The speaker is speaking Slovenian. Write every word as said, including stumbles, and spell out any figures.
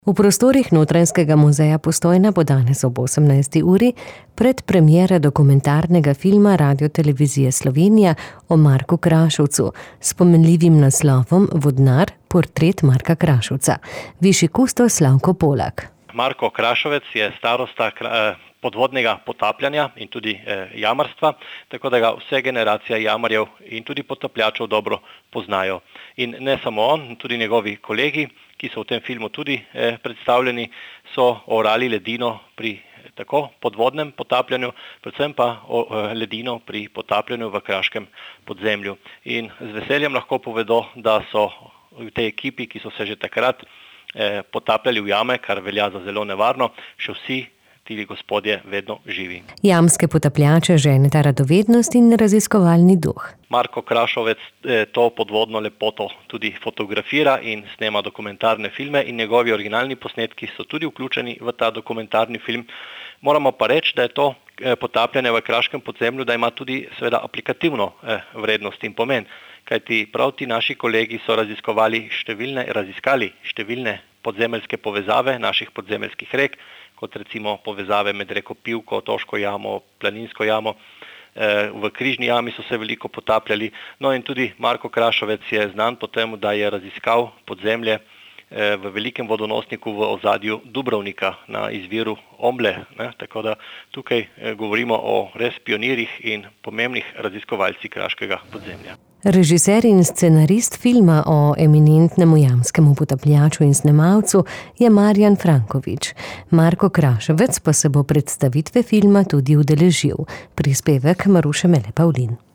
V prostorih Notranjskega muzeja Postojna bo danes ob osemnajsti uri predpremiera dokumentarnega filma Radiotelevizije Slovenija o Marku Krašovcu s pomenljivim naslovom Vodnar, portret Marka Krašovca. Višji kustos Slavko Polak. Marko Krašovec je starosta podvodnega potapljanja in tudi jamarstva, tako da ga vse generacije jamarjev in tudi potapljačev dobro poznajo. In ne samo on, tudi njegovi kolegi, ki so v tem filmu tudi eh, predstavljeni, so orali ledino pri tako podvodnem potapljanju, predvsem pa o, eh, ledino pri potapljanju v kraškem podzemlju. In z veseljem lahko povedo, da so v tej ekipi, ki so se že takrat eh, potapljali v jame, kar velja za zelo nevarno, še vsi ti gospodje vedno živi. Jamske potapljače ženeta radovednost in raziskovalni duh. Marko Krašovec eh, to podvodno lepoto tudi fotografira in snema dokumentarne filme in njegovi originalni posnetki so tudi vključeni v ta dokumentarni film. Moramo pa reči, da je to eh, potapljanje v kraškem podzemlju, da ima tudi seveda aplikativno eh, vrednost in pomen, kajti prav ti naši kolegi so raziskovali številne, raziskali številne podzemeljske povezave naših podzemeljskih rek, kot recimo povezave med reko Pivko, Toško jamo, Planinsko jamo. V Križni jami so se veliko potapljali. No in tudi Marko Krašovec je znan po tem, da je raziskal podzemlje v velikem vodonosniku v ozadju Dubrovnika na izviru Omble. Ne? Tako da tukaj govorimo o res pionirjih in pomembnih raziskovalcih kraškega podzemlja. Režiser in scenarist filma o eminentnemu jamskemu potapljaču in snemalcu je Marjan Frankovič. Marko Krašovec pa se bo predstavitve filma tudi udeležil. Prispevek Maruše Mele Pavlin.